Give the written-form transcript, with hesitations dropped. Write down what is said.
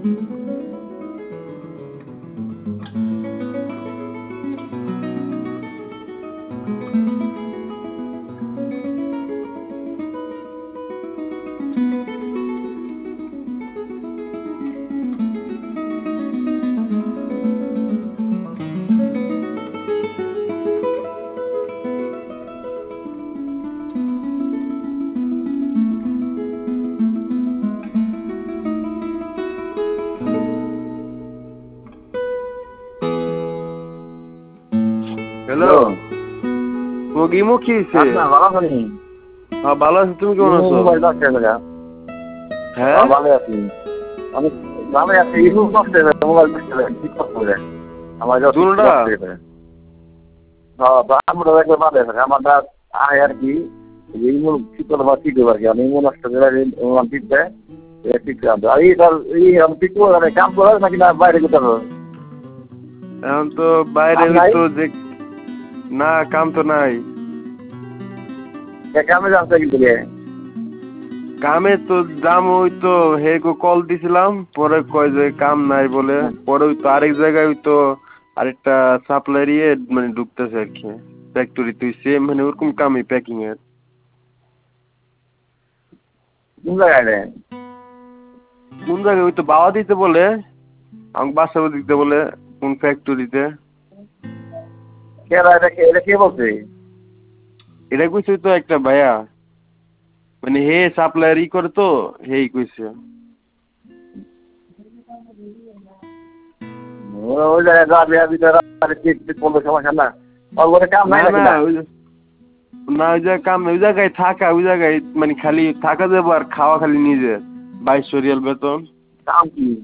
Hello, তোমাকে imo কি হয়েছে? ভালো আছি। হ্যাঁ ভালো আছি, তুমি কেমন আছো? হ্যাঁ ভালো আছি, আমি ভালো আছি। ইমো নষ্ট হয়ে গেছে, মোবাইল নষ্ট হয়ে গেছে, কি করবো রে? আমার যা কিছু দুটোটা? নষ্ট হয়ে গেছে। হ্যাঁ, আমরা একবার ভালো আছে, আমার দা আয় আর কি ইমো ঠিক করে বা ঠিক হবে আর কি। আমি ইমো নষ্ট করে ঠিক দেয়, ঠিক আছে। আর এই আমি ঠিক করে কাম করে নাকি না বাইরে যেতে হবে? এখন তো বাইরে কাম নাই, তো যে না, কাম তো নাই। কামে জানতে কিন্তু কামে তো দাম ওই তো হেগো কল দিছিলাম, পরে কয় যে কাম নাই বলে। পরে ওই তো আরেক জায়গায় ওই তো আরেকটা সাপ্লায়ার মানে ঢুকতেছে আর কি, ফ্যাক্টরি তুই সেম মানে ওরকম কামই প্যাকিং এর। কোন জায়গায় রে? কোন জায়গায় ওই তো বাওয়া দিতে বলে, আমাকে বাসা দিতে বলে কোন ফ্যাক্টরিতে। এটা কে বলছে? এটা কইছে তো একটা ভাইয়া, মানে হে সাপ্লায়ার করে তো, হেই কইছে। ওই জায়গায় যাবি ভিতরে ঠিক করলে সমস্যা না। ওর ঘরে কাম না নাই নাকি না না? না, ওই জায়গায় কাম না, ওই জায়গায় থাকা, ওই জায়গায় মানে খালি থাকা যাবো আর খাওয়া খালি নিজে, 2200 রিয়াল বেতন। কাম কি?